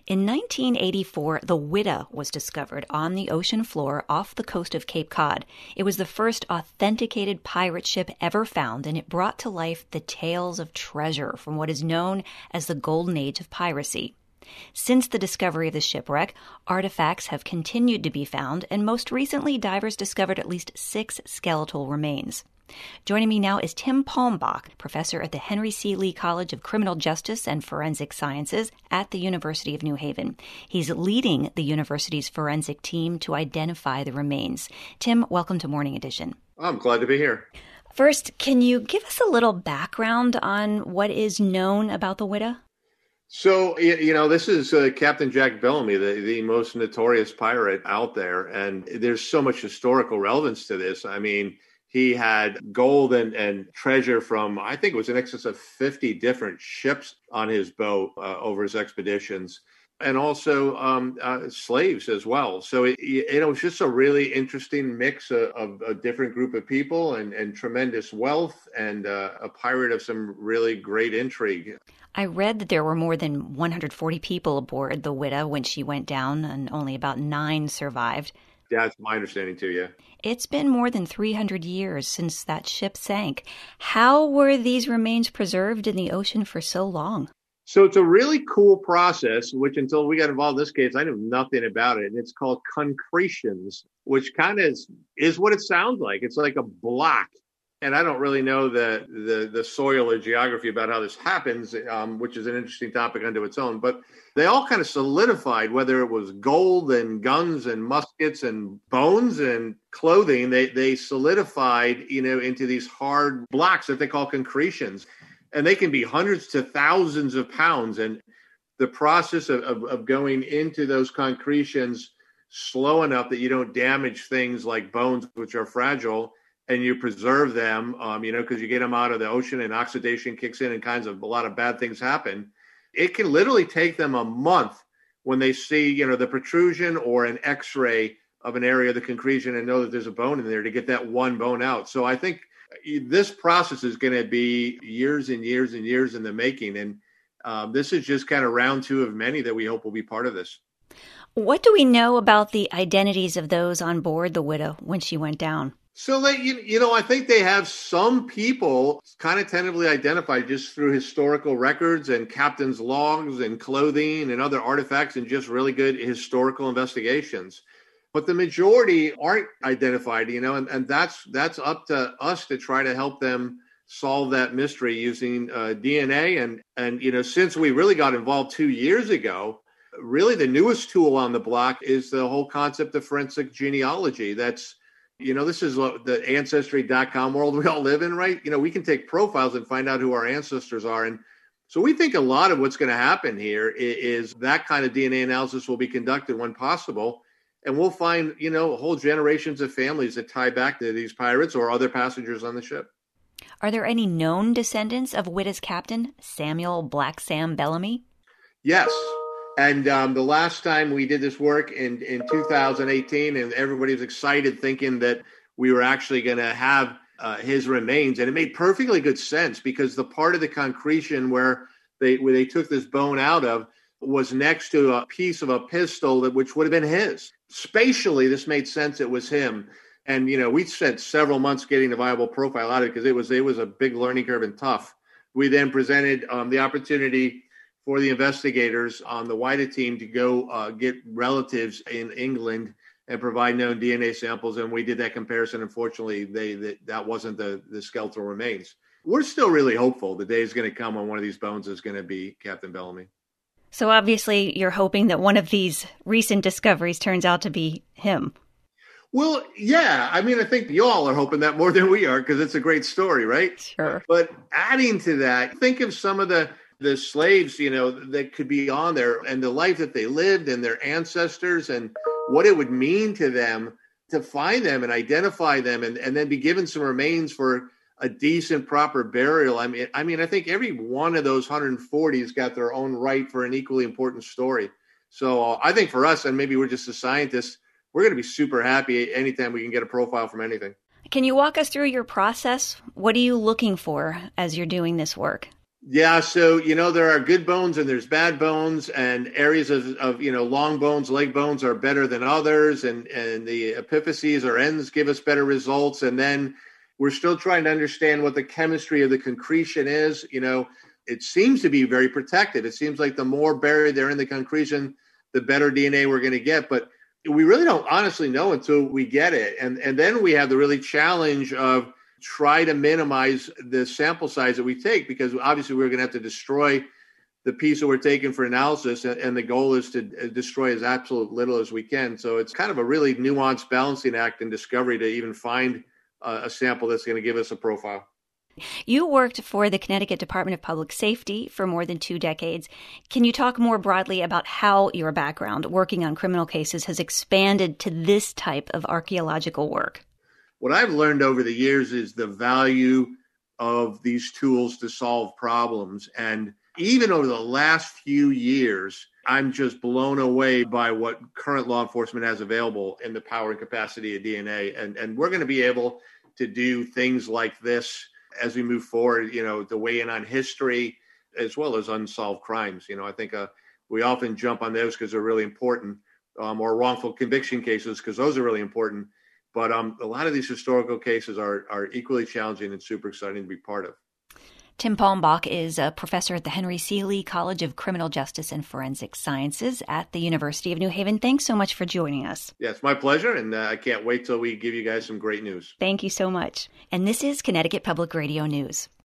In 1984, the Whydah was discovered on the ocean floor off the coast of Cape Cod. It was the first authenticated pirate ship ever found, and it brought to life the tales of treasure from what is known as the Golden Age of piracy. Since the discovery of the shipwreck, artifacts have continued to be found, and most recently, divers discovered at least 6 skeletal remains. Joining me now is Tim Palmbach, professor at the Henry C. Lee College of Criminal Justice and Forensic Sciences at the University of New Haven. He's leading the university's forensic team to identify the remains. Tim, welcome to Morning Edition. I'm glad to be here. First, can you give us a little background on what is known about the Whydah? So, this is Captain Jack Bellamy, the most notorious pirate out there. And there's so much historical relevance to this. I mean, he had gold and treasure from, I think it was in excess of 50 different ships on his boat over his expeditions, and also slaves as well. So it was just a really interesting mix of a different group of people and tremendous wealth and a pirate of some really great intrigue. I read that there were more than 140 people aboard the Whydah when she went down, and only about 9 survived. Yeah, that's my understanding too, yeah. It's been more than 300 years since that ship sank. How were these remains preserved in the ocean for so long? So it's a really cool process, which until we got involved in this case, I knew nothing about it. And it's called concretions, which kind of is what it sounds like. It's like a block. And I don't really know the soil or geography about how this happens, which is an interesting topic unto its own. But they all kind of solidified, whether it was gold and guns and muskets and bones and clothing. They solidified, into these hard blocks that they call concretions. And they can be hundreds to thousands of pounds. And the process of going into those concretions slow enough that you don't damage things like bones, which are fragile, and you preserve them, because you get them out of the ocean and oxidation kicks in and a lot of bad things happen. It can literally take them a month when they see, the protrusion or an x-ray of an area of the concretion and know that there's a bone in there to get that one bone out. So I think this process is going to be years and years and years in the making. And this is just kind of round 2 of many that we hope will be part of this. What do we know about the identities of those on board the Whydah when she went down? So I think they have some people kind of tentatively identified just through historical records and captain's logs and clothing and other artifacts and just really good historical investigations. But the majority aren't identified, and that's up to us to try to help them solve that mystery using DNA. And since we really got involved 2 years ago, really the newest tool on the block is the whole concept of forensic genealogy. That's this is the Ancestry.com world we all live in, right? We can take profiles and find out who our ancestors are. And so we think a lot of what's going to happen here is that kind of DNA analysis will be conducted when possible. And we'll find, whole generations of families that tie back to these pirates or other passengers on the ship. Are there any known descendants of Whydah's captain, Samuel Black Sam Bellamy? Yes. And the last time we did this work in 2018, and everybody was excited thinking that we were actually going to have his remains. And it made perfectly good sense because the part of the concretion where they took this bone out of was next to a piece of a pistol which would have been his. Spatially, this made sense. It was him. And, we spent several months getting a viable profile out of it because it was a big learning curve and tough. We then presented the opportunity for the investigators on the Whydah team to go get relatives in England and provide known DNA samples. And we did that comparison. Unfortunately, that wasn't the skeletal remains. We're still really hopeful the day is going to come when one of these bones is going to be Captain Bellamy. So obviously you're hoping that one of these recent discoveries turns out to be him. Well, yeah. I mean, I think you all are hoping that more than we are because it's a great story, right? Sure. But adding to that, think of some of the slaves, that could be on there and the life that they lived and their ancestors and what it would mean to them to find them and identify them and then be given some remains for a decent, proper burial. I mean, I think every one of those 140 has got their own right for an equally important story. So I think for us, and maybe we're just the scientists, we're going to be super happy anytime we can get a profile from anything. Can you walk us through your process? What are you looking for as you're doing this work? Yeah, so there are good bones and there's bad bones, and areas of long bones, leg bones are better than others, and the epiphyses or ends give us better results. And then we're still trying to understand what the chemistry of the concretion is. It seems to be very protective. It seems like the more buried they're in the concretion, the better DNA we're going to get. But we really don't honestly know until we get it. And then we have the really challenge of try to minimize the sample size that we take, because obviously we're going to have to destroy the piece that we're taking for analysis, and the goal is to destroy as absolute little as we can. So it's kind of a really nuanced balancing act in discovery to even find a sample that's going to give us a profile. You worked for the Connecticut Department of Public Safety for more than 2 decades. Can you talk more broadly about how your background working on criminal cases has expanded to this type of archaeological work? What I've learned over the years is the value of these tools to solve problems. And even over the last few years, I'm just blown away by what current law enforcement has available in the power and capacity of DNA. And we're going to be able to do things like this as we move forward, to weigh in on history as well as unsolved crimes. I think we often jump on those because they're really important, or wrongful conviction cases because those are really important. But a lot of these historical cases are equally challenging and super exciting to be part of. Tim Palmbach is a professor at the Henry Seeley College of Criminal Justice and Forensic Sciences at the University of New Haven. Thanks so much for joining us. Yeah, it's my pleasure, and I can't wait till we give you guys some great news. Thank you so much. And this is Connecticut Public Radio News.